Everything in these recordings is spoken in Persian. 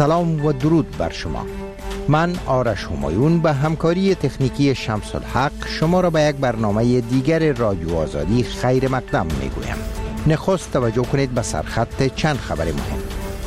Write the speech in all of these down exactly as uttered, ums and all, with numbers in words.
سلام و درود بر شما. من آرش همایون به همکاری تکنیکی شمس الحق شما را به یک برنامه دیگر رادیو آزادی خیر مقدم می گویم. نخست توجه کنید به سرخط چند خبر مهم.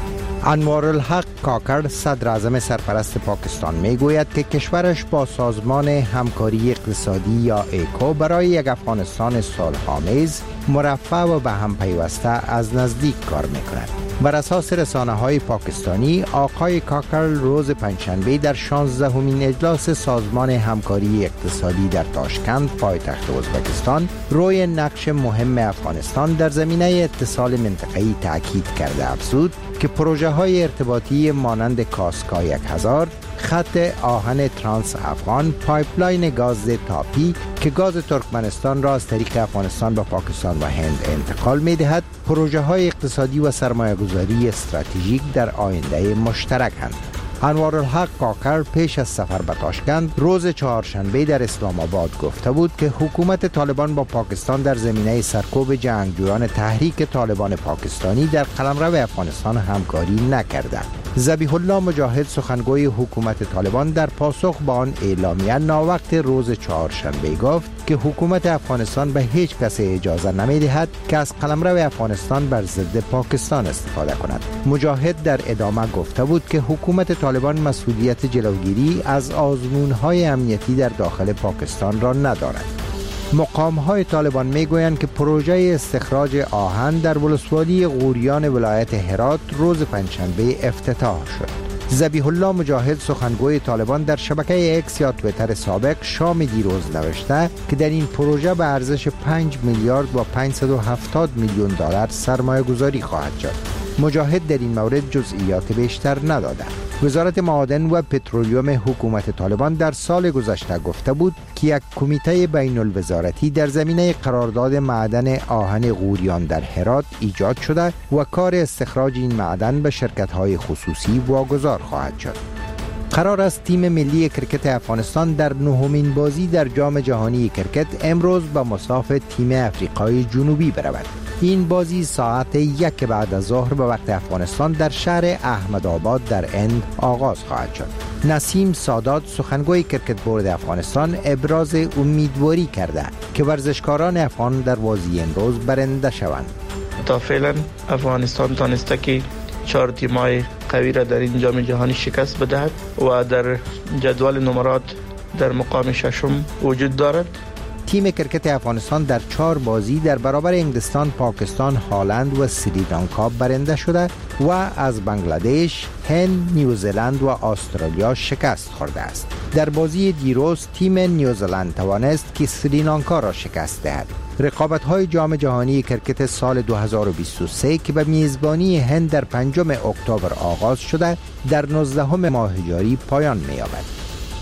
انوارالحق کاکر صدر اعظم سرپرست پاکستان می گوید که کشورش با سازمان همکاری اقتصادی یا ایکو برای یک افغانستان صلح‌آمیز، مرفه و به هم پیوسته از نزدیک کار می کند. بر اساس رسانه های پاکستانی، آقای کاکر روز پنجشنبه در شانزدهمین اجلاس سازمان همکاری اقتصادی در تاشکند، پایتخت ازبکستان، روی نقش مهم افغانستان در زمینه اتصال منطقه‌ای تاکید کرده افزود که پروژه های ارتباطی مانند کاسکا یک هزار، خط آهن ترانس افغان، پایپلاین گاز تاپی که گاز ترکمنستان را از طریق افغانستان به پاکستان و هند انتقال می دهد، پروژه های اقتصادی و سرمایه گذاری استراتژیک در آینده مشترکند. انوارالحق کاکر پیش از سفر به تاشکند روز چهارشنبه در اسلام آباد گفته بود که حکومت طالبان با پاکستان در زمینه سرکوب جنگجویان تحریک طالبان پاکستانی در قلمرو افغانستان همکاری نکرده. ذبیح الله مجاهد سخنگوی حکومت طالبان در پاسخ به آن اعلامیه ناوقت روز چهارشنبه گفت که حکومت افغانستان به هیچ کس اجازه نمی‌دهد که از قلمرو افغانستان بر ضد پاکستان استفاده کند. مجاهد در ادامه گفته بود که حکومت طالبان مسئولیت جلوگیری از آزمون‌های امنیتی در داخل پاکستان را ندارد. مقام‌های طالبان می‌گویند که پروژه استخراج آهن در ولسوالی غوریان ولایت هرات روز پنجشنبه افتتاح شد. ذبیح الله مجاهد سخنگوی طالبان در شبکه اکس یا تویتر سابق شام دیروز نوشته که در این پروژه به ارزش پنج میلیارد و پانصد و هفتاد میلیون دلار سرمایه گذاری خواهد شد. مجاهد در این مورد جزئیات بیشتر نداده. وزارت معادن و پترولیوم حکومت طالبان در سال گذشته گفته بود که یک کمیته بین الوزارتی در زمینه قرارداد معدن آهن غوریان در هرات ایجاد شده و کار استخراج این معدن به شرکت‌های خصوصی واگذار خواهد شد. قرار است تیم ملی کرکت افغانستان در نهمین بازی در جام جهانی کرکت امروز به مصاف تیم افریقای جنوبی برود. این بازی ساعت یک بعد از ظهر به وقت افغانستان در شهر احمدآباد در هند آغاز خواهد شد. نسیم سادات سخنگوی کرکت بورد افغانستان ابراز امیدواری کرده که ورزشکاران افغان در بازی امروز برنده شوند. تا فعلا افغانستان تانسته که چهار تیم‌های قوی را در این جام جهانی شکست بدهد و در جدول نمرات در مقام ششم وجود دارد. تیم کرکت افغانستان در چهار بازی در برابر انگلستان، پاکستان، هلند و سریلانکا برنده شده و از بنگلادش، هند، نیوزلند و استرالیا شکست خورده است. در بازی دیروز تیم نیوزلند توانست که سریلانکا را شکست دهد. رقابت‌های جام جهانی کرکت سال دو هزار و بیست و سه که به میزبانی هند در پنجم اکتبر آغاز شده در نوزدهم ماه جاری پایان می‌یابد.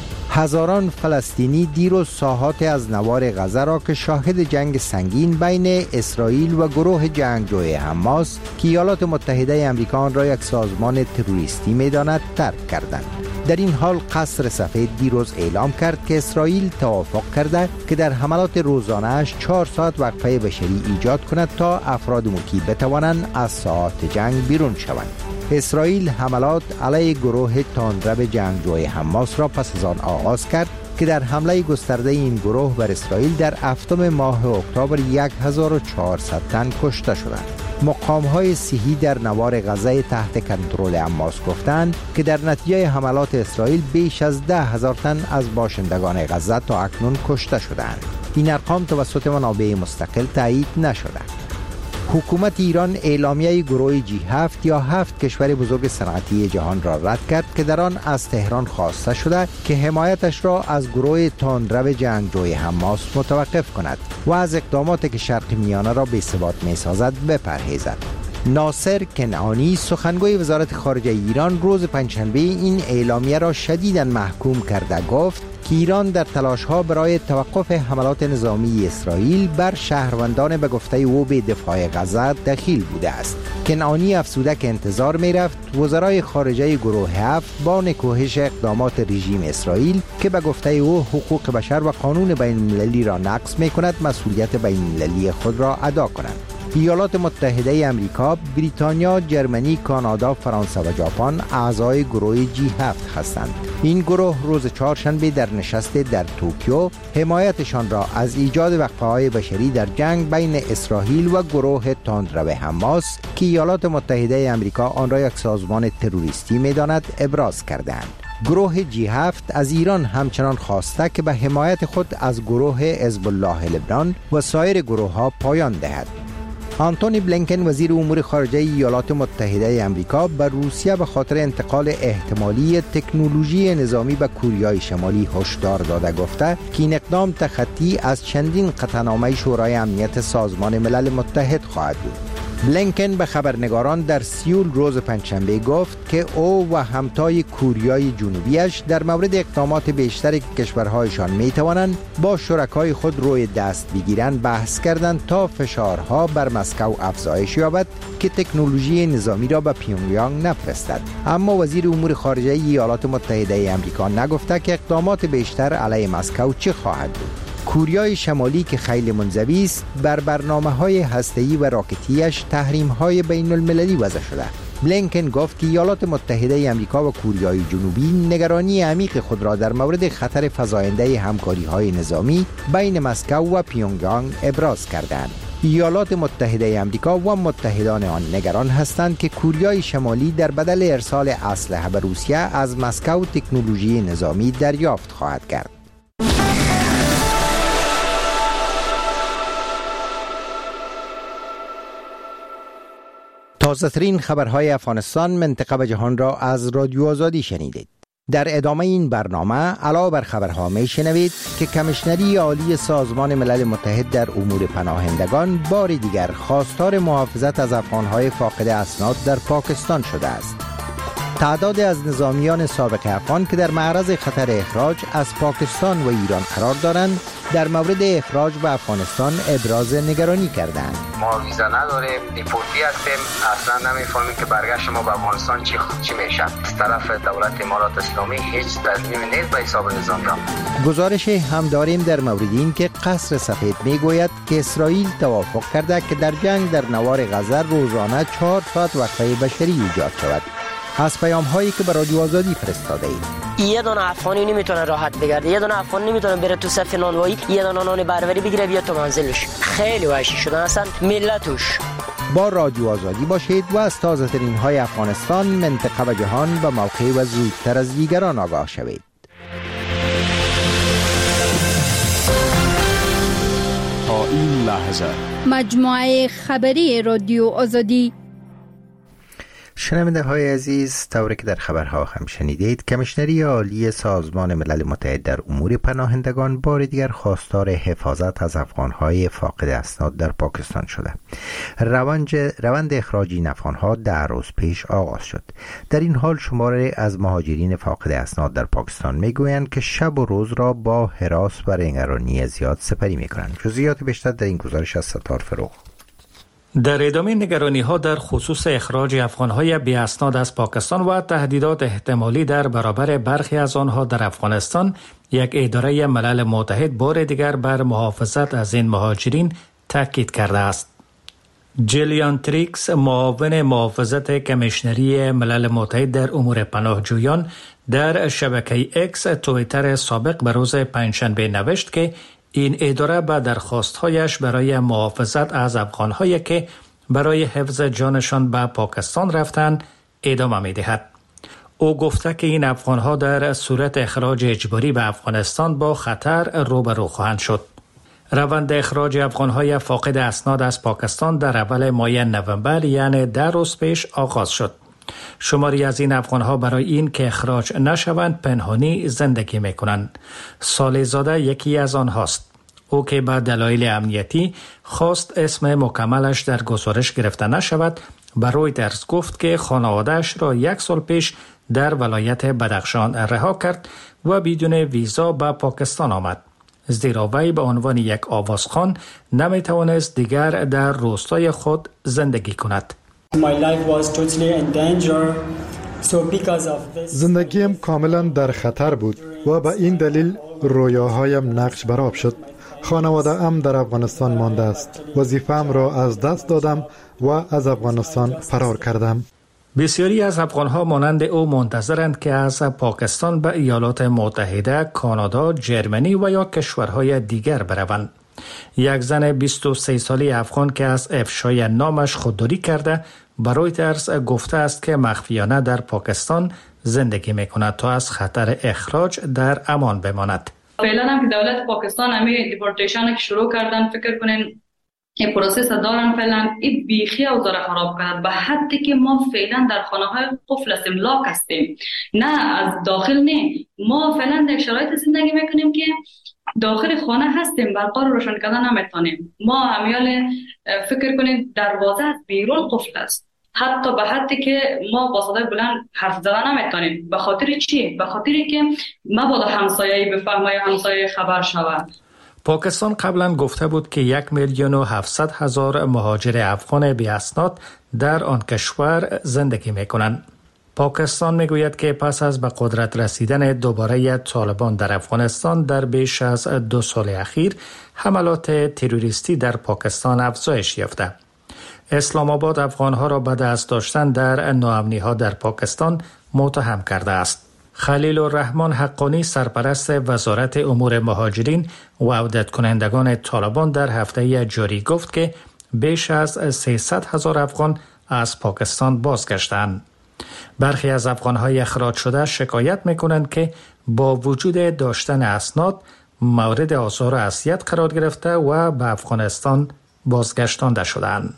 هزاران فلسطینی دیروز ساحات از نوار غزه را که شاهد جنگ سنگین بین اسرائیل و گروه جنگجوی حماس که ایالات متحده آمریکا آن را یک سازمان تروریستی می‌داند ترک کردند. در این حال قصر سفید دیروز اعلام کرد که اسرائیل توافق کرده که در حملات روزانه‌اش چهار ساعت وقفه بشری ایجاد کند تا افراد مکی بتوانند از ساحات جنگ بیرون شوند. اسرائیل حملات علیه گروه تندرو جنگجوی حماس را پس از آن آغاز کرد که در حمله گسترده این گروه بر اسرائیل در هفتم ماه اکتبر هزار و چهارصد تن کشته شدند. مقام‌های صحی در نوار غزه تحت کنترل حماس گفتند که در نتیجه حملات اسرائیل بیش از ده هزار تن از باشندگان غزه تا اکنون کشته شدند. این ارقام توسط منابع مستقل تایید نشده. حکومت ایران اعلامیه گروه جی هفت یا هفت کشور بزرگ صنعتی جهان را رد کرد که در آن از تهران خواسته شده که حمایتش را از گروه تندرو جنگجوی حماس متوقف کند و از اقداماتی که شرق میانه را بی‌ثبات می‌سازد بپرهیزد. ناصر کنعانی سخنگوی وزارت خارجه ایران روز پنجشنبه این اعلامیه را شدیداً محکوم کرده گفت که ایران در تلاش‌ها برای توقف حملات نظامی اسرائیل بر شهروندان به گفته او به دفاع غزه دخیل بوده است. کنعانی افزوده که انتظار می‌رفت وزرای خارجه گروه هفت با نکوهش اقدامات رژیم اسرائیل که به گفته او حقوق بشر و قانون بین‌المللی را نقض می‌کند مسئولیت بین‌المللی خود را ادا کنند. ایالات متحده امریکا، بریتانیا، جرمنی، کانادا، فرانسه و ژاپن اعضای گروه جی هفت هستند. این گروه روز چهارشنبه در نشست در توکیو حمایتشان را از ایجاد وقفه‌های بشری در جنگ بین اسرائیل و گروه تندرو حماس که ایالات متحده امریکا آن را یک سازمان تروریستی می‌داند ابراز کردند. گروه جی هفت از ایران همچنان خواسته که به حمایت خود از گروه حزب الله لبنان و سایر گروه‌ها پایان دهد. آنتونی بلینکن وزیر امور خارجه ایالات متحده آمریکا به روسیه به خاطر انتقال احتمالی تکنولوژی نظامی به کوریای شمالی هشدار داده گفته که این اقدام تخطی از چندین قطعنامه شورای امنیت سازمان ملل متحد خواهد بود. بلینکن به خبرنگاران در سیول روز پنجشنبه گفت که او و همتای کوریای جنوبیش در مورد اقدامات بیشتری که کشورهایشان می توانند با شرکای خود روی دست بگیرند بحث کردند تا فشارها بر مسکو افزایش یابد که تکنولوژی نظامی را به پیونگیانگ نفرستد. اما وزیر امور خارجه ایالات متحده آمریکا نگفته که اقدامات بیشتر علیه مسکو چه خواهد بود. کوریای شمالی که خیلی منزوی است بر برنامه‌های هسته‌ای و راکتیش تحریم‌های بین المللی وضع شده. بلینکن گفت که ایالات متحده آمریکا و کوریای جنوبی نگرانی عمیق خود را در مورد خطر فزاینده همکاری‌های نظامی بین مسکو و پیونگیانگ ابراز کردند. ایالات متحده آمریکا و متحدان آن نگران هستند که کوریای شمالی در بدل ارسال اسلحه به روسیه از مسکو تکنولوژی نظامی دریافت خواهد کرد. تازه ترین خبرهای افغانستان، منطقه و جهان را از رادیو آزادی شنیدید. در ادامه این برنامه علاوه بر خبرها می شنوید که کمیشنری عالی سازمان ملل متحد در امور پناهندگان بار دیگر خواستار محافظت از افغانهای فاقد اسناد در پاکستان شده است. تعداد از نظامیان سابق افغان که در معرض خطر اخراج از پاکستان و ایران قرار دارند در مورد اخراج به افغانستان ابراز نگرانی کردند. ما ویزا نداریم، دیپورتی هستیم، اصلا نمیفهمیم که برگشت ما به افغانستان چی چی میشه. از طرف دولت امارات اسلامی هیچ تصمیمی نیست به حساب نظامیان. گزارش هم داریم در مورد این که قصر سفید میگوید که اسرائیل توافق کرده که در جنگ در نوار غزه روزانه چهار ساعت وقفه بشری ایجاد شود. از پیام هایی که به رادیو آزادی فرستاده اید. یه دونه افغانی نمیتونه راحت بگرده، یه دونه افغانی نمیتونه بره تو صف نانوایی، یه دونه نان بربری بگیره بیاد تو منزلش. خیلی وحشی شدن اصلا ملتش. با رادیو آزادی باشید و از تازه ترین های افغانستان، منطقه و جهان به موقع و زودتر از دیگران آگاه شوید. تا این لحظه مجموعه خبری رادیو آزادی. شنونده های عزیز، طوری که در خبرها هم شنیدید، کمیشنری عالی سازمان ملل متحد در امور پناهندگان بار دیگر خواستار حفاظت از افغانهای فاقد اسناد در پاکستان شده. روند روند اخراج این افغانها در روز پیش آغاز شد. در این حال شماری از مهاجرین فاقد اسناد در پاکستان میگویند که شب و روز را با هراس و نگرانی زیاد سپری میکنند. جزئیات بیشتر در این گزارش از ستار فروغ. در ادامه نگرانی ها در خصوص اخراج افغانهای بی اسناد از پاکستان و تهدیدات احتمالی در برابر برخی از آنها در افغانستان، یک اداره ملل متحد بار دیگر بر محافظت از این مهاجرین تاکید کرده است. جلیان تریکس، معاون محافظت کمیشنری ملل متحد در امور پناهجویان، در شبکه اکس توییتر سابق به روز پنجشنبه نوشت که این اداره به درخواست‌هایش برای محافظت از افغان‌هایی که برای حفظ جانشان به پاکستان رفتند ادامه می‌دهد. او گفته که این افغان‌ها در صورت اخراج اجباری به افغانستان با خطر روبرو خواهند شد. روند اخراج افغان‌های فاقد اسناد از پاکستان در اول ماه نوامبر، یعنی در روز پیش آغاز شد. شماری از این افغان‌ها برای این که اخراج نشوند پنهانی زندگی می‌کنند. صالح زاده یکی از آنهاست. او که به دلایل امنیتی خواست اسم مکملش در گزارش گرفته نشود، به رویترز گفت که خانواده‌اش را یک سال پیش در ولایت بدخشان رها کرد و بدون ویزا به پاکستان آمد. زیرا وی به عنوان یک آوازخوان نمی‌توانست دیگر در روستای خود زندگی کند. زندگیم کاملا در خطر بود و به این دلیل رویاهایم نقش برآب شد. خانواده ام در افغانستان مانده است. وظیفه‌ام را از دست دادم و از افغانستان فرار کردم. بسیاری از افغانها مانند او منتظرند که از پاکستان به ایالات متحده، کانادا، جرمنی و یا کشورهای دیگر بروند. یک زن بیست و سه ساله افغان که از افشای نامش خودداری کرده به رویترز گفته است که مخفیانه در پاکستان زندگی میکند تا از خطر اخراج در امان بماند. فعلا هم که دولت پاکستان همی دیپورتیشن که شروع کردن، فکر کنین این پروسس دارن فعلا این بیخی اوضاع خراب کرد به حدی که ما فعلا در خانه های قفل هستیم، لاک هستیم، نه از داخل نه. ما فعلا در شرایط زندگی میکنیم که داخل خانه هستیم، برقا رو روشن کردن نمیتونیم. ما همیال فکر کنید دروازه از بیرون قفل است، حتی به حدی که ما با صدای بلند حرف زدن نمیتونیم. به خاطر چی؟ به خاطری که مبادا همسایه‌ای بفهمه یا همسایه خبر شود. پاکستان قبلا گفته بود که یک میلیون و هفتصد هزار مهاجر افغان بی اسناد در آن کشور زندگی میکنند. پاکستان میگوید که پس از به قدرت رسیدن دوباره طالبان در افغانستان در بیش از دو سال اخیر حملات تروریستی در پاکستان افزایش یافته. اسلام آباد افغانها را به دست داشتن در ناامنی‌ها در پاکستان متهم کرده است. خلیل الرحمن حقانی سرپرست وزارت امور مهاجرین و عودت کنندگان طالبان در هفته جاری گفت که بیش از سیصد هزار افغان از پاکستان بازگشتند. برخی از افغان‌های اخراج شده شکایت می‌کنند که با وجود داشتن اسناد مورد آزار و اذیت قرار گرفته و به افغانستان بازگشتانده شدند.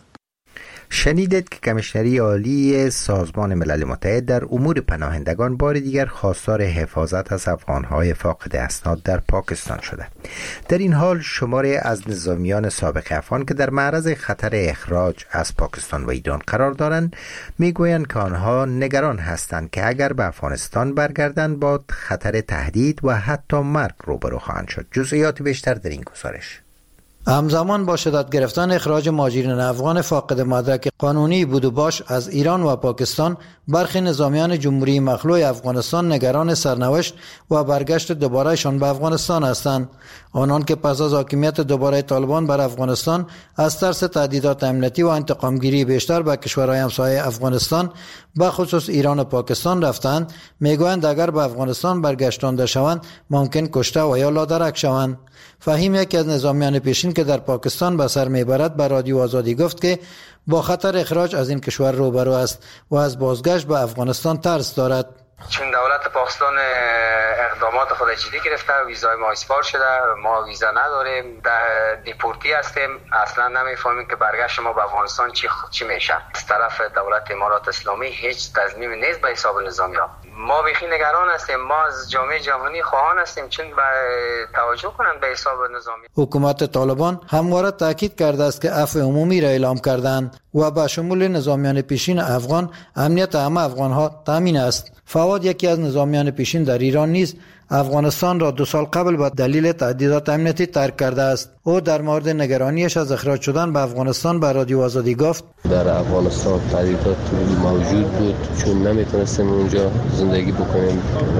شنیدید که کمیشنری عالی سازمان ملل متحد در امور پناهندگان بار دیگر خواستار حفاظت از افغانهای فاقد اسناد در پاکستان شده. در این حال شماری از نظامیان سابق افغان که در معرض خطر اخراج از پاکستان و ایران قرار دارند میگویند که آنها نگران هستند که اگر به افغانستان برگردند با خطر تهدید و حتی مرگ روبرو خواهند شد. جزئیات بیشتر در این گزارش. همزمان با شدت گرفتن اخراج مهاجرین افغان فاقد مدرک قانونی بود و باش از ایران و پاکستان، برخی نظامیان جمهوری مخلوع افغانستان نگران سرنوشت و برگشت دوبارهشان به افغانستان هستند. آنان که پس از حاکمیت دوباره طالبان بر افغانستان از ترس تهدیدات امنیتی و انتقامگیری بیشتر به کشورهای همسایه افغانستان به خصوص ایران و پاکستان رفتند، میگویند اگر به افغانستان برگشتانده شوند ممکن کشته و یا لادرک شوند. فهیم، یکی از نظامیان پیشین که در پاکستان به سر میبرد، به رادیو آزادی گفت که با خطر اخراج از این کشور روبرو است و از بازگشت به افغانستان ترس دارد. چون دولت پاکستان اقدامات خود جدی گرفته، ویزای ما اسپار شده، ما ویزا نداریم، در دیپورتی هستیم، اصلا نمیفهمیم که برگشت ما به افغانستان چی چی میشه. از طرف دولت امارات اسلامی هیچ تضمین نیست به حساب نظامیان. ما بخی نگران هستیم، ما از جامعه جهانی خواهان هستیم چون به توجه کنند به حساب نظامی. حکومت طالبان همواره تاکید کرده است که عفو عمومی را اعلام کردند و با شمول نظامیان پیشین افغان امنیت همه افغانها تامین است. فواد، یکی از نظامیان پیشین در ایران نیز افغانستان را دو سال قبل به دلیل تهدیدات امنیتی ترک کرده است. او در مورد نگرانیش از اخراج شدن به افغانستان به رادیو آزادی گفت: در افغانستان تهدیدات موجود بود چون نمیتونستیم اونجا زندگی بکنیم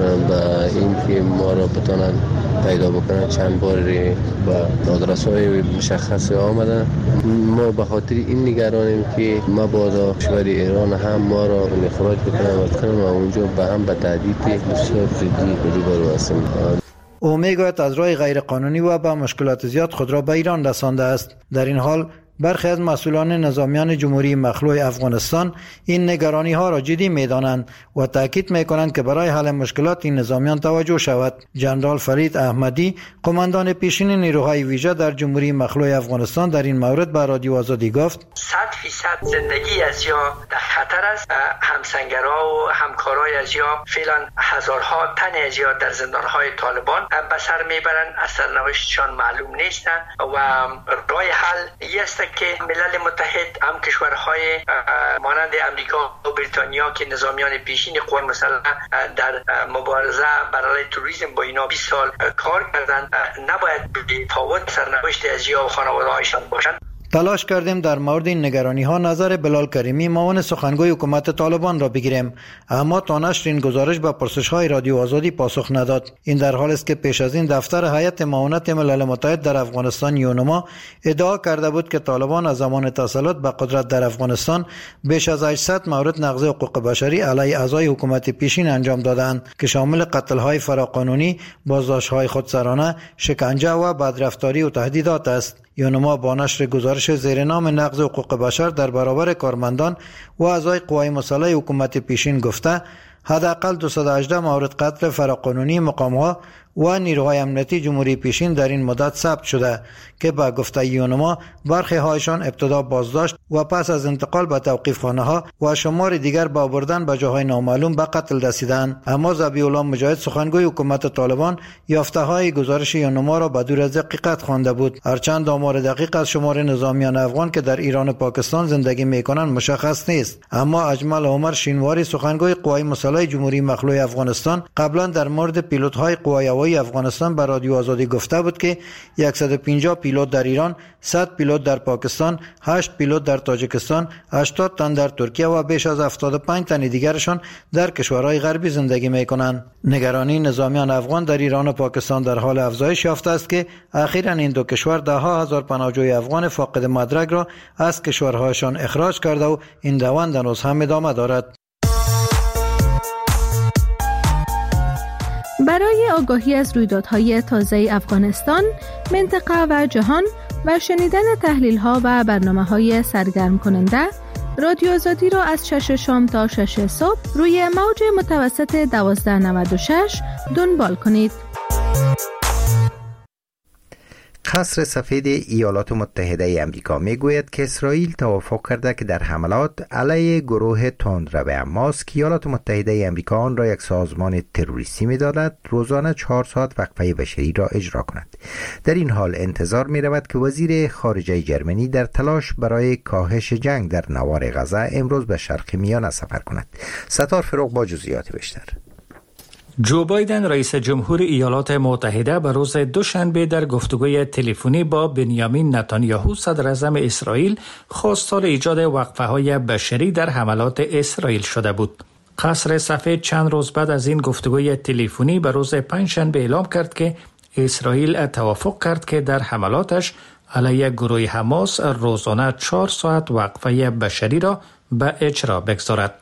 و اینکه ما را بتونن پیدا بکنن چند بار به آدرس‌های مشخص آمدن. ما به خاطر این نگرانیم که مبادا کشور ایران هم ما را اخراج بکنن و بکنن و اونجا به هم به تهدید بسیار جدی روبرو هستیم. او میگوید از راه غیر قانونی و با مشکلات زیاد خود را به ایران رسانده است. در این حال برخی از مسئولان نظامیان جمهوری مخلوع افغانستان این نگرانی ها را جدی می‌دانند و تاکید می‌کنند که برای حل مشکلات این نظامیان توجه شود. جنرال فرید احمدی، قماندان پیشین نیروهای ویژه در جمهوری مخلوع افغانستان، در این مورد به رادیو آزادی گفت: صد فیصد زندگی از یا در خطر است. همسنگرها و همکارای از یا فعلا هزارها تن از یا در زندانهای طالبان به سر میبرند، از سرنوشتشان معلوم نیستند و راه حل است که ملل متحد هم کشورهای مانند امریکا و بریتانیا که نظامیان پیشین قوای مسلح در مبارزه برای تروریسم با اینا بیست سال کار کردند نباید بی‌تفاوت سرنوشت از یا و خانواده‌هایشان باشند. تلاش کردیم در مورد این نگرانی ها نظر بلال کریمی معاون سخنگوی حکومت طالبان را بگیریم، اما تا نشر این گزارش به پرسش های رادیو آزادی پاسخ نداد. این در حالی است که پیش از این دفتر هیئت معاونت ملل متحد در افغانستان یونما ادعا کرده بود که طالبان از زمان تسلط به قدرت در افغانستان بیش از هشتصد مورد نقض حقوق بشری علیه اعضای حکومت پیشین انجام دادند که شامل قتل های فراقانونی، بازداشت های خودسرانه، شکنجه و بدرفتاری و تهدیدات است. یونما با نشر گزارش زیر نام نقض حقوق بشر در برابر کارمندان و اعضای قوای مسلح حکومت پیشین گفته حداقل دویست و هجده مورد قتل فراقانونی مقام‌ها و نیروهای امنیتی جمهوری پیشین در این مدت ثبت شده که با گفته یونما برخی هایشان ابتدا بازداشت و پس از انتقال به توقیف خانه ها و شمار دیگر با بردن به جاهای نامعلوم به قتل رسیدند. اما ذبیح الله مجاهد سخنگوی حکومت طالبان یافته های گزارش یونما را بدون از دقیقت خوانده بود. هرچند آمار دقیق از شمار نظامیان افغان که در ایران و پاکستان زندگی میکنند مشخص نیست، اما اجمل عمر شینواری سخنگوی قوای مسلح جمهوری مخلوع افغانستان قبلا در مورد پیلوت های قوای هوایی افغانستان به رادیو آزادی گفته بود که صد و پنجاه پیلوت در ایران، صد پیلوت در پاکستان، هشت پیلوت در تاجیکستان، هشتاد تن در ترکیه و بیش از هفتاد و پنج تن دیگرشان در کشورهای غربی زندگی میکنند. نگرانی نظامیان افغان در ایران و پاکستان در حال افزایش یافته است که اخیراً این دو کشور ده ها هزار پناهجوی افغان فاقد مدرک را از کشورهایشان اخراج کرده و این روند هنوز هم ادامه دارد. برای آگاهی از رویدادهای تازه افغانستان، منطقه و جهان و شنیدن تحلیل‌ها و برنامه‌های سرگرم کننده، رادیو آزادی را از شش شام تا شش صبح روی موج متوسط دوازده نود و شش دنبال کنید. قصر سفید ایالات متحده ای امریکا میگوید که اسرائیل توافق کرده که در حملات علیه گروه تندرو حماس که ایالات متحده ای امریکا آن را یک سازمان تروریستی می‌داند روزانه چهار ساعت وقفه بشری را اجرا کند. در این حال انتظار می رود که وزیر خارجه جرمنی در تلاش برای کاهش جنگ در نوار غزه امروز به شرق میانه سفر کند. ستار فروغ با جزئیات بیشتر. جو بایدن رئیس جمهور ایالات متحده به روز دوشنبه در گفتگوی تلفنی با بنیامین نتانیاهو صدر اعظم اسرائیل خواستار ایجاد وقفه‌های بشری در حملات اسرائیل شده بود. قصر سفید چند روز بعد از این گفتگوی تلفنی به روز پنجشنبه اعلام کرد که اسرائیل توافق کرد که در حملاتش علیه گروه حماس روزانه چهار ساعت وقفه بشری را به اجرا بگذارد.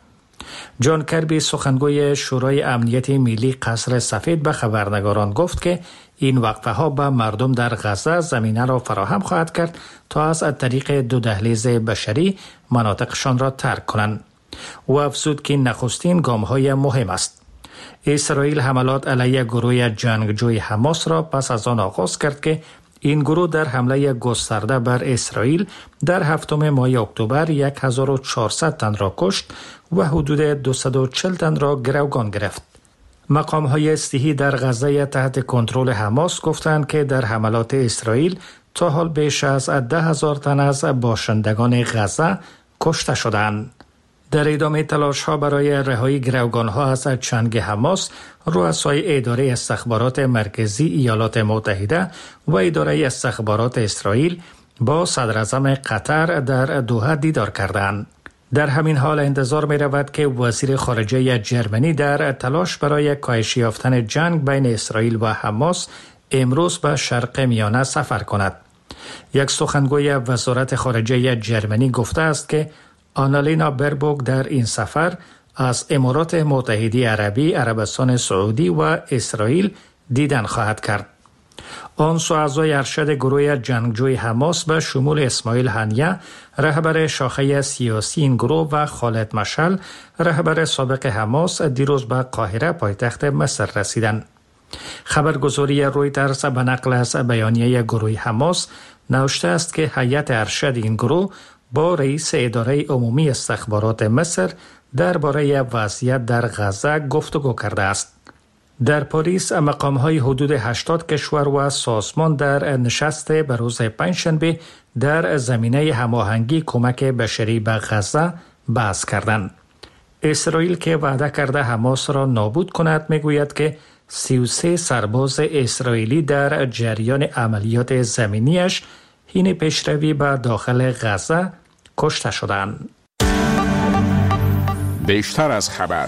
جان کربی سخنگوی شورای امنیت ملی قصر سفید به خبرنگاران گفت که این وقفه ها به مردم در غزه زمینه را فراهم خواهد کرد تا از طریق دو دهلیز بشری مناطقشان را ترک کنند. او افزود که نخستین گام های مهم است. اسرائیل حملات علیه گروه جنگجوی حماس را پس از آن آغاز کرد که این گروه در حمله گسترده بر اسرائیل در هفتم ماه اکتبر هزار و چهارصد تن را کشت و حدود دویست و چهل تن را گروگان گرفت. مقام‌های صحی در غزه تحت کنترل حماس گفتند که در حملات اسرائیل تا حال بیش از ده هزار تن از باشندگان غزه کشته شدند. در ادامه تلاش‌ها برای رهایی گروگان‌ها از چنگ حماس، رؤسای اداره استخبارات مرکزی ایالات متحده و اداره استخبارات اسرائیل با صدر اعظم قطر در دوحه دیدار کردند. در همین حال انتظار می رود که وزیر خارجه جرمنی در تلاش برای کاهش یافتن جنگ بین اسرائیل و حماس امروز به شرق میانه سفر کند. یک سخنگوی وزارت خارجه جرمنی گفته است که آنالینا بربوک در این سفر از امارات متحده عربی، عربستان سعودی و اسرائیل دیدن خواهد کرد. آن سو اعضای ارشد گروه جنگجوی حماس به شمول اسماعیل هنیه رهبر شاخه سیاسی این گروه و خالد مشعل رهبر سابق حماس دیروز به قاهره پایتخت مصر رسیدند. خبرگزاری رویترز به نقل از بیانیه گروه حماس نوشته است که هیئت ارشد این گروه با رئیس اداره عمومی استخبارات مصر درباره وضعیت در غزه گفتگو کرده است. در پاریس مقام‌های حدود هشتاد کشور و سازمان در نشست به روز پنجشنبه در زمینه هماهنگی کمک بشری به غزه بحث کردند. اسرائیل که وعده کرده حماس را نابود کند میگوید که سی و سه سرباز اسرائیلی در جریان عملیات زمینیش این پیشروی به داخل غزه کشته شدند. بیشتر از خبر.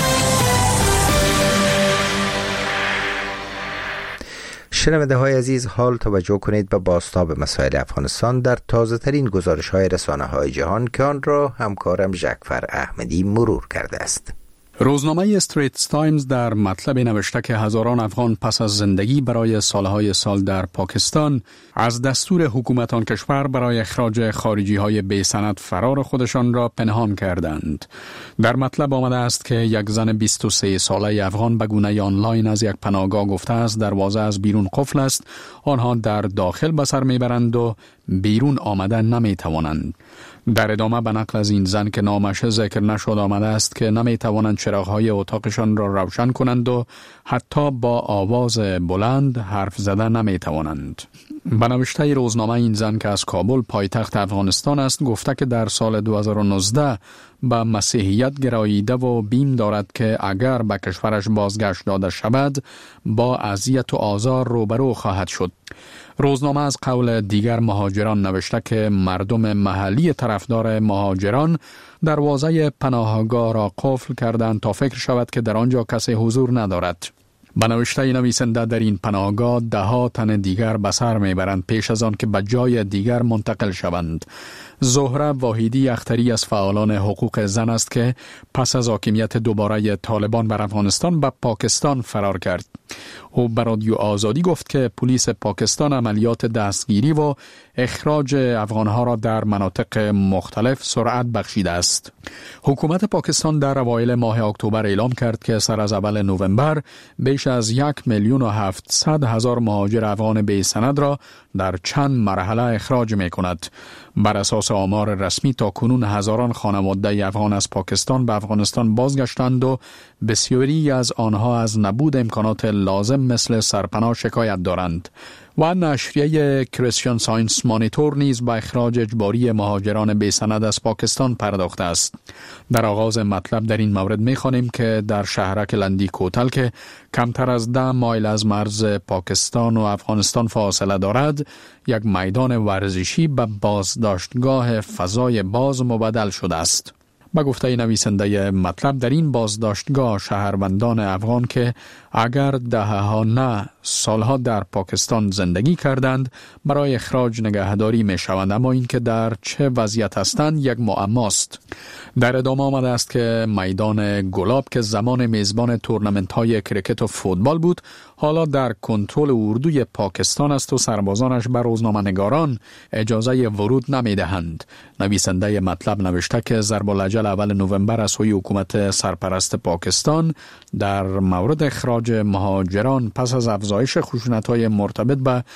شنونده های عزیز، حال توجه کنید به بازتاب مسائل افغانستان در تازه ترین گزارش های رسانه های جهان که آن را همکارم جعفر احمدی مرور کرده است. روزنامه استریتس تایمز در مطلب نوشته که هزاران افغان پس از زندگی برای سالهای سال در پاکستان از دستور حکومت آن کشور برای اخراج خارجی های بی سند فرار خودشان را پنهان کردند. در مطلب آمده است که یک زن بیست و سه ساله افغان به گونه آنلاین از یک پناهگاه گفته است دروازه از بیرون قفل است، آنها در داخل به سر میبرند و بیرون آمدن نمی توانند. در ادامه به نقل از این زن که نامش ذکر نشد آمده است که نمی توانند چراغ‌های اتاقشان را روشن کنند و حتی با آواز بلند حرف زدن نمی توانند. به نوشته روزنامه این زن که از کابل پایتخت افغانستان است گفته که در سال دو هزار و نوزده به مسیحیت گراییده و بیم دارد که اگر به کشورش بازگشت داده شود با اذیت و آزار روبرو خواهد شد. روزنامه از قول دیگر مهاجران نوشته که مردم محلی طرفدار مهاجران دروازه پناهگاه را قفل کردند تا فکر شود که در آنجا کسی حضور ندارد. به نوشته نویسنده در این پناهگاه ده ها تن دیگر به سر میبرند پیش از آن که به جای دیگر منتقل شوند. زهره واحدی اختری از فعالان حقوق زن است که پس از حاکمیت دوباره طالبان بر افغانستان به پاکستان فرار کرد. او به رادیو آزادی گفت که پلیس پاکستان عملیات دستگیری و اخراج افغانها را در مناطق مختلف سرعت بخشیده است. حکومت پاکستان در اوایل ماه اکتبر اعلام کرد که سر از اول نوامبر بیش از یک میلیون و هفتصد هزار مهاجر افغان بی سند را در چند مرحله اخراج می کند. بر اساس آمار رسمی تا کنون هزاران خانواده افغان از پاکستان به افغانستان بازگشتند و بسیاری از آنها از نبود امکانات لازم مثل سرپناه شکایت دارند. و نشریه کریستیان ساینس مانیتور نیز به اخراج اجباری مهاجران بی سند از پاکستان پرداخته است. در آغاز مطلب در این مورد می‌خوانیم که در شهرک لندی کوتل که کمتر از ده مایل از مرز پاکستان و افغانستان فاصله دارد، یک میدان ورزشی به بازداشتگاه فضای باز مبدل شده است. به گفته نویسنده مطلب در این بازداشتگاه شهروندان افغان که اگر دهها نه سالها در پاکستان زندگی کردند برای اخراج نگهداری می شوند، اما این که در چه وضعیت هستند یک معماست. در ادامه آمده است که میدان گلاب که زمان میزبان تورنمنت های کرکت و فوتبال بود حالا در کنترل اردوی پاکستان است و سربازانش به روزنامه‌نگاران اجازه ورود نمی دهند. نویسنده مطلب نوشته که ضرب الاجل اول نوامبر از سوی حکومت سرپرست پاکستان در مورد اخراج مهاجران پس از افزایش خشونت‌های مرتبط به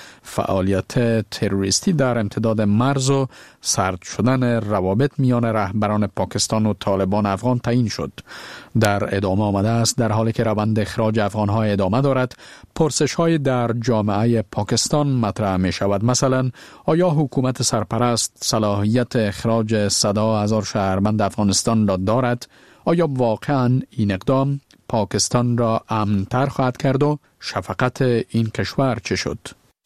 فعالیت تروریستی در امتداد مرز و سرد شدن روابط میان رهبران پاکستان و طالبان افغان تعیین شد. در ادامه آمده است در حالی که روند اخراج افغان‌ها ادامه دارد، پرسش‌های در جامعه پاکستان مطرح می شود. مثلا آیا حکومت سرپرست صلاحیت اخراج صدها هزار شهروند افغانستان را دارد؟ آیا واقعاً این اقدام پاکستان را امن‌تر خواهد کرد و شفقت این کشور چه شد؟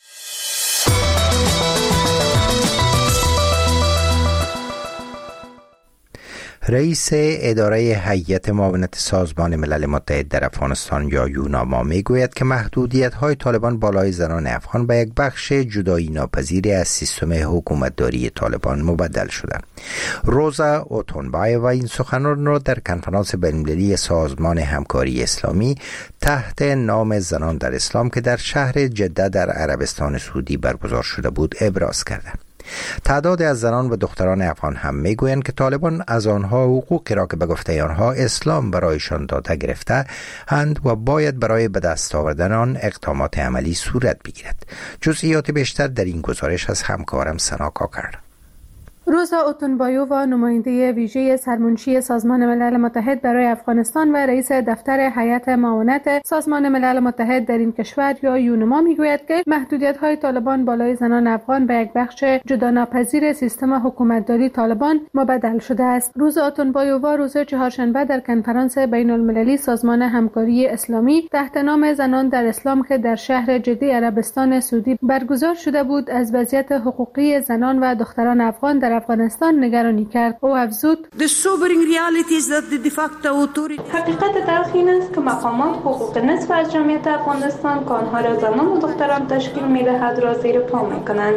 رئیس اداره هیئت معاونت سازمان ملل متحد در افغانستان یا یوناما میگوید که محدودیت‌های طالبان بالای زنان افغان به یک بخش جدایی ناپذیری از سیستم حکومتداری طالبان مبدل شده. روزا اوتونبایوا این سخنان را در کنفرانس بین‌المللی سازمان همکاری اسلامی تحت نام زنان در اسلام که در شهر جده در عربستان سعودی برگزار شده بود ابراز کرده. تعداد از زنان و دختران افغان هم میگویند که طالبان از آنها حقوقی را که به گفته آنها اسلام برایشان داده گرفته اند و باید برای به دست آوردن آن اقدامات عملی صورت بگیرد. جزئیات بیشتر در این گزارش از همکارم سنا کاکر. روزا اوتونبایووا نماینده ویژه سرمنشی سازمان ملل متحد برای افغانستان و رئیس دفتر هیئت معاونت سازمان ملل متحد در این کشور یا یونما میگوید که محدودیت‌های طالبان بالای زنان افغان به یک بخش جداناپذیر سیستم حکومتداری طالبان مبدل شده است. روز اوتونبایووا روز چهارشنبه در کنفرانس بین‌المللی سازمان همکاری اسلامی تحت نام زنان در اسلام که در شهر جده عربستان سعودی برگزار شده بود از وضعیت حقوقی زنان و دختران افغان در افغانستان نگرانی کرد. او افزود: حقیقت تلخ این است که مقامات حقوق نصف از جمعیت افغانستان که آنها را زنان و دختران تشکیل می‌دهد را زیر پا می‌کنند.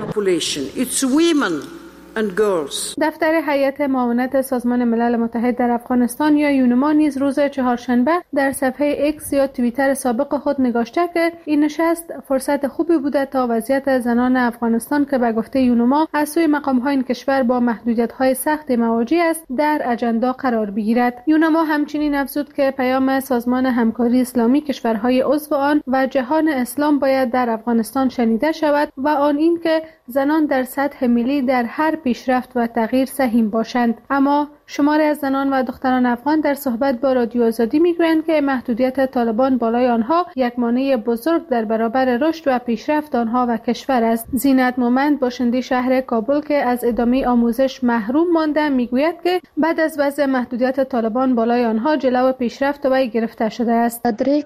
دفتر هیئت معاونت سازمان ملل متحد در افغانستان یا یونما نیز روز چهارشنبه در صفحه ایکس یا توییتر سابق خود نگاشته که این نشست فرصت خوبی بوده تا وضعیت زنان افغانستان که به گفته یونما از سوی مقام‌های این کشور با محدودیت‌های سخت مواجه است در اجندا قرار بگیرد. یونما همچنین افزود که پیام سازمان همکاری اسلامی کشورهای عضو آن و جهان اسلام باید در افغانستان شنیده شود و آن این که زنان در سطح ملی در هر پیشرفت و تغییر سهیم باشند. اما شماری از زنان و دختران افغان در صحبت با رادیو آزادی میگویند که محدودیت طالبان بالای آنها یک مانع بزرگ در برابر رشد و پیشرفت آنها و کشور است. زینت مومند باشنده شهر کابل که از ادامه آموزش محروم مانده میگوید که بعد از وضع محدودیت طالبان بالای آنها جلو پیشرفت وی گرفته شده است.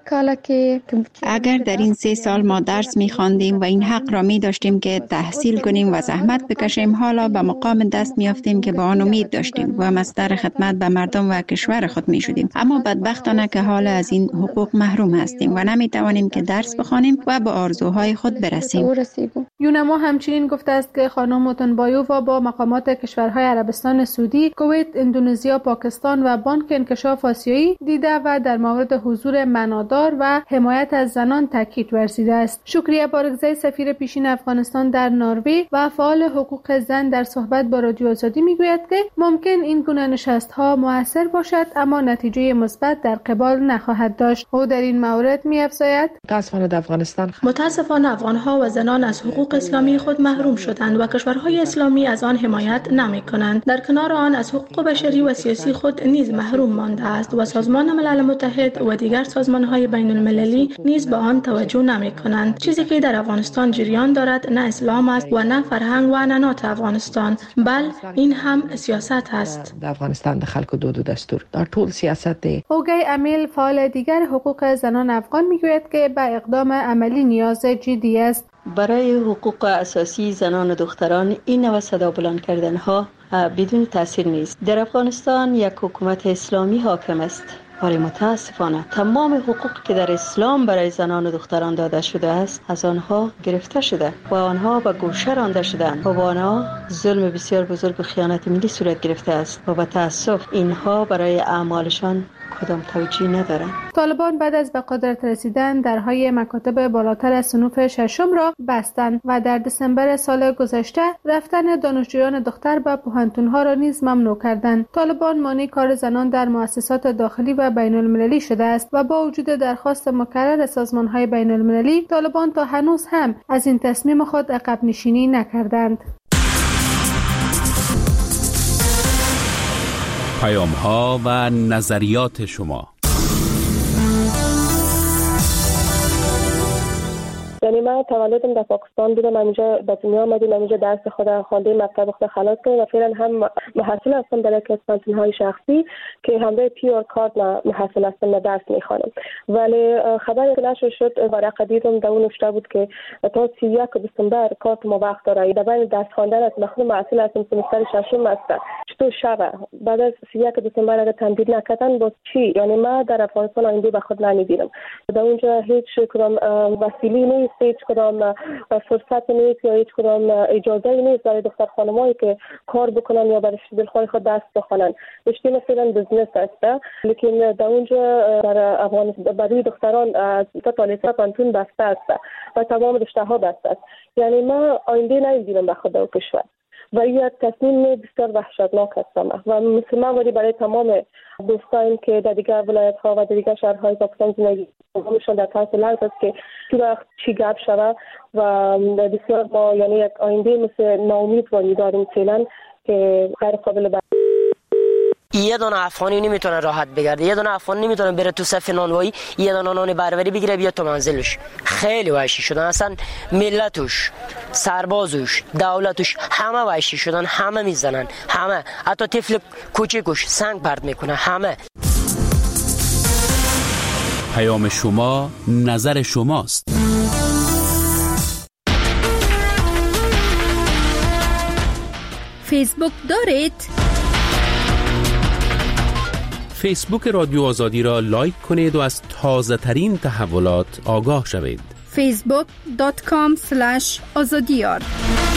اگر در این سه سال ما درس می‌خواندیم و این حق را می‌داشتیم که تحصیل کنیم و زحمت بکشیم، حالا به مقام دست می‌یافتیم که با آن امید داشتیم و در خدمت به مردم و کشور خود می شدیم. اما بدبختانه که حال از این حقوق محروم هستیم و نمی توانیم که درس بخوانیم و به آرزوهای خود برسیم. یونما همچنین گفته است که خانم اوتونبایووا با مقامات کشورهای عربستان سعودی، کویت، اندونزیا، پاکستان و بانک انکشاف آسیایی دیده و در مورد حضور معنادار و حمایت از زنان تاکید ورزیده است. شکریه بارگزی سفیر پیشین افغانستان در نروژ و فعال حقوق زن در صحبت با رادیو آزادی میگوید که ممکن این گونه نشست‌ها موثر باشد اما نتیجه مثبت در قبال نخواهد داشت. او در این مورد می‌افزاید: متأسفانه در افغانستان متأسفانه افغان‌ها و زنان از حقوق اسلامی خود محروم شدند و کشورهای اسلامی از آن حمایت نمی‌کنند. در کنار آن از حقوق بشری و سیاسی خود نیز محروم مانده است و سازمان ملل متحد و دیگر سازمان‌های بین‌المللی نیز به آن توجه نمی‌کنند. چیزی که در افغانستان جریان دارد نه اسلام است و نه فرهنگ و عنعنات افغانستان، بل این هم سیاست است. در افغانستان د خلکو دود و دستور در ټول سیاست دی. اوگی امیل فعال دیگر حقوق زنان افغان میگوید که به اقدام عملی نیاز جدی است. برای حقوق اساسی زنان و دختران این نوع صدا بلند کردن ها بدون تاثیر نیست. در افغانستان یک حکومت اسلامی حاکم است، ولی متاسفانه تمام حقوق که در اسلام برای زنان و دختران داده شده است از آنها گرفته شده و آنها به گوشه رانده شدند و با آنها ظلم بسیار بزرگ و خیانت ملی صورت گرفته است و به تاسف اینها برای اعمالشان کدام توجیه ندارند. طالبان بعد از به قدرت رسیدن درهای مکاتب بالاتر از صنوف ششم را بستند و در دسامبر سال گذشته رفتن دانشجویان دختر به پوهنتون‌ها را نیز ممنوع کردند. طالبان مانع کار زنان در مؤسسات داخلی و بین‌المللی شده است و با وجود درخواست مکرر سازمان‌های بین‌المللی، طالبان تا هنوز هم از این تصمیم خود عقب نشینی نکردند. پیام‌ها و نظریات شما. یعنی من تولدم در پاکستان بودم، همینجا به دنیا آمدیم، همینجا درس خود خواندیم، مکتب خود خلاص کردیم و فعلا هم محصل هستم در یک از کانتین‌های شخصی که همراه پیور کارت محصل هستم و درس میخوانم. ولی خبری که نشر شد ورقه دیدم در اون نوشته بود که تا سی و یک دسامبر کارت ما وقت داره. در بین درس خواندن از مخدوم محصل هستم سمستر ششم است. چطور شبه بعد از سی و یک دسامبر اگر تمدید نکردن باز چی؟ یعنی ما در افغانستان آینده به خود نمی‌بینم. در اونجا هیچ کدام وسیله نیست، هیچ کدام فرصت نیست یا هیچ کدام اجازه نیست برای دختر خانمایی که کار بکنن یا برای دلخواه خود درس بخونن. رشته مثلا بزنس است، لیکن در اونجا در افغانستان برای دختران از تا لیسانس پانتون بسته است و تمام رشته ها بسته است. یعنی ما آینده نمی‌بینم به خود در کشور و این تصمیم بسیار وحشتناک است و مسلمان ولی برای تمام دوستان که در دیگر ولایت ها و در دیگر شهرهای پاکستان زندگی همشون در طرف لحظه است که تو وقت چی گپ شود و بسیار ما یعنی یک آینده مثل ناامید وانی داریم فعلا که غیر قابل بر یه دونه افغانی نمیتونه راحت بگرده، یه دونه افغانی نمیتونه بره تو صف نانوایی یه دونه نان بربری بگیره بیا تو منزلش. خیلی وحشی شدن، اصلا ملتش، سربازش، دولتش همه وحشی شدن، همه میزنن، همه، حتی طفل کوچیکش سنگ پرت میکنه، همه. پیام شما نظر شماست. فیسبوک دارید؟ فیسبوک رادیو آزادی را لایک کنید و از تازه ترین تحولات آگاه شوید. فیسبوک دات کام اسلش آزادیار